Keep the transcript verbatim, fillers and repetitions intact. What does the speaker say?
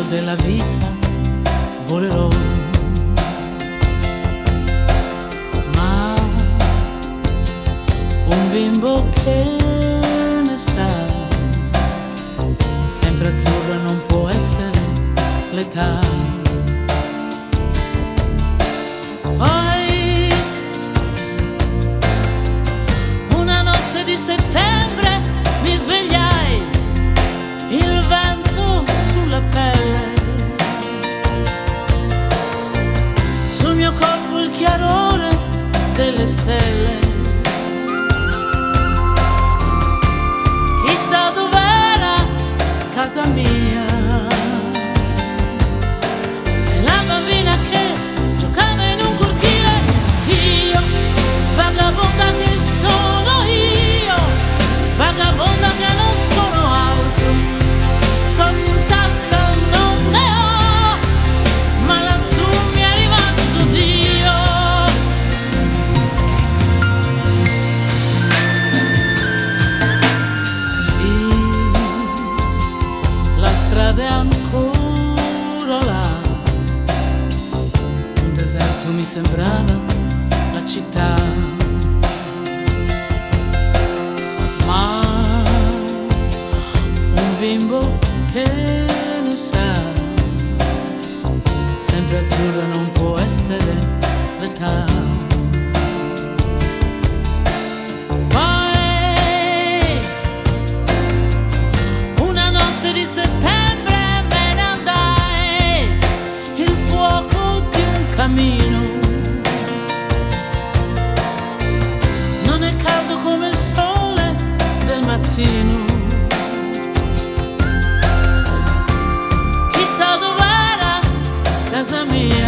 della vita volerò, ma un bimbo che ne sa, sempre azzurra non può essere l'età. Poi una notte di settembre mi svegliai, il vento sulla pelle, sul mio corpo il chiarore delle stelle. Chissà dov'era casa mia, e la bambina che giocava in un cortile. Io, vagabonda che sono io, vagabonda che non sono altro, soldi in tasca non ne ho, ma lassù mi è rimasto Dio. Sì, la strada è ancora là, un deserto mi sembrava la città, ma un bimbo che ne sa, sempre azzurra non può essere l'età. Poi una notte di settembre me ne andai, il fuoco di un camino non è caldo come il sole del mattino. Chissà dov'era casa mia,